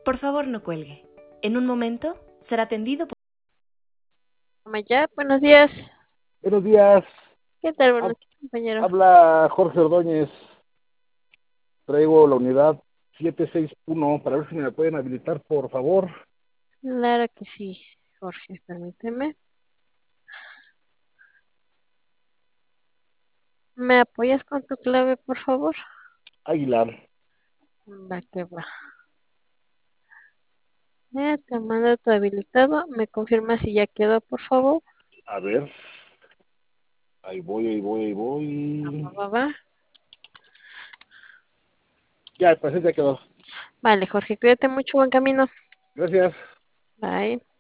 Por favor, no cuelgue. En un momento será atendido por... Ya, buenos días. Buenos días, ¿Qué tal, buenos hab- días, compañero? habla Jorge Ordóñez. Traigo la unidad 761 para ver si me la pueden habilitar, por favor. Claro que sí, Jorge, permíteme. ¿Me apoyas con tu clave, por favor? Aguilar. Va que va. Te mando tu habilitado. ¿Me confirma si ya quedó, por favor? A ver, ahí voy, ahí voy, ahí Va, voy. va, va. Ya, pues ya quedó. Vale, Jorge, cuídate mucho, buen camino. Gracias. Bye.